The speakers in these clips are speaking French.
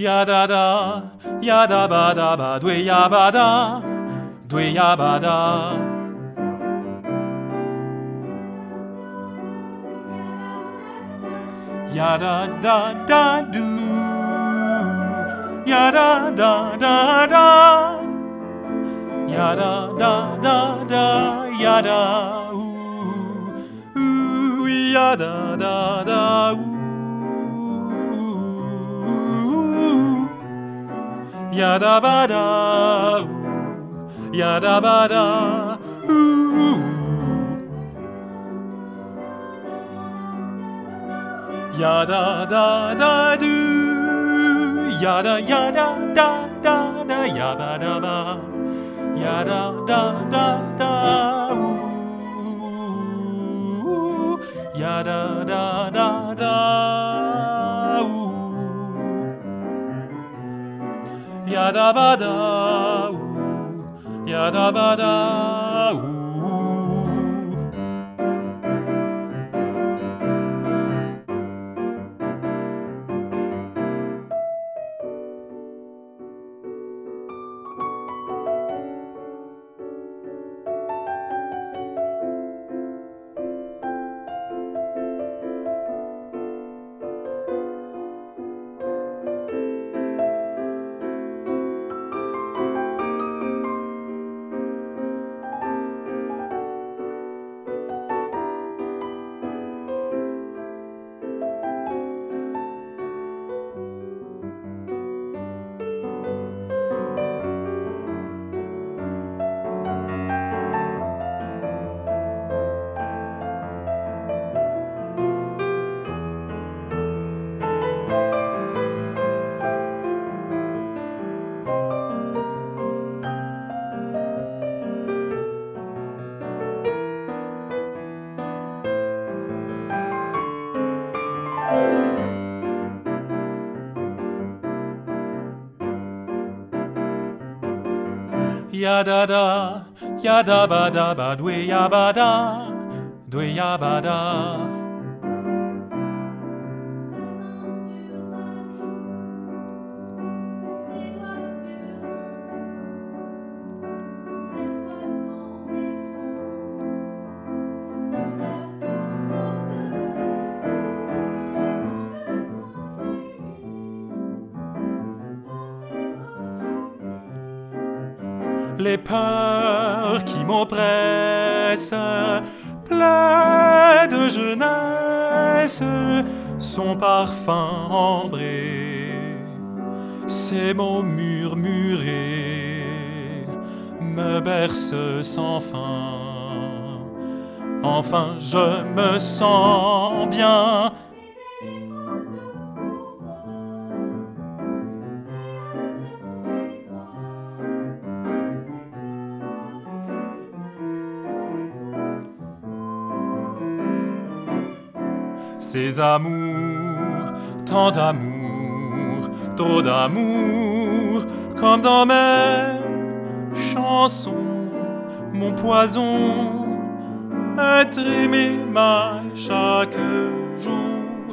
Yadada, yadabadaba, dwe yabada, dwe yabada. Yada da da do, yada da da da, yada da da da, yada ooh, yada da da ooh, yada ba da, yada ba da ooh. Yada da da do, yada yada da da da, yada da ba, yada da da da, ooh, yada da da da, ooh, yada ba da, ooh, yada ba da, ooh. Yada da, yada ba da ba, dwe yabada, dwe yabada. Les peurs qui m'oppressent, plaies de jeunesse, son parfum ambré, ses mots murmurés me bercent sans fin. Enfin je me sens bien. Ces amours, tant d'amour, trop d'amour, comme dans mes chansons, mon poison, être aimé mal chaque jour.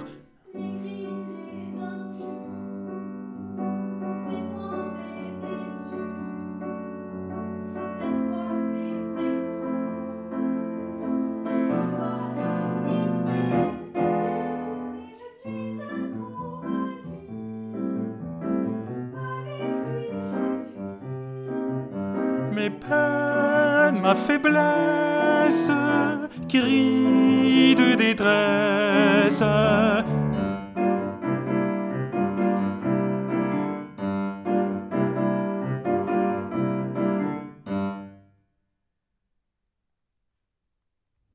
Mes peines, ma faiblesse, cris de détresse,